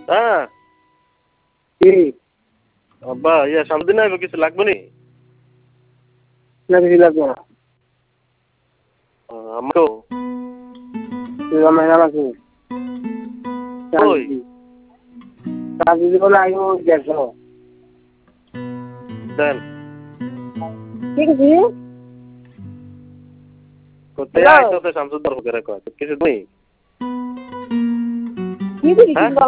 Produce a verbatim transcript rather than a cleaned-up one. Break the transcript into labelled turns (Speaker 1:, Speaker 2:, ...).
Speaker 1: হ্যাঁ
Speaker 2: কি
Speaker 1: আব্বা ইয়া সামনে দিন আইব কিছু লাগবে নি
Speaker 2: না কিছু লাগবে না
Speaker 1: আমারও
Speaker 2: তুই আমার নাম আছে
Speaker 1: ওই
Speaker 2: কাজ দিব না আইব দেড়শো
Speaker 1: দেন
Speaker 2: ঠিক আছে
Speaker 1: কোথায় আইতো তো শামসুদ্দার হোকের কয় কিছু নেই
Speaker 2: কি বলিস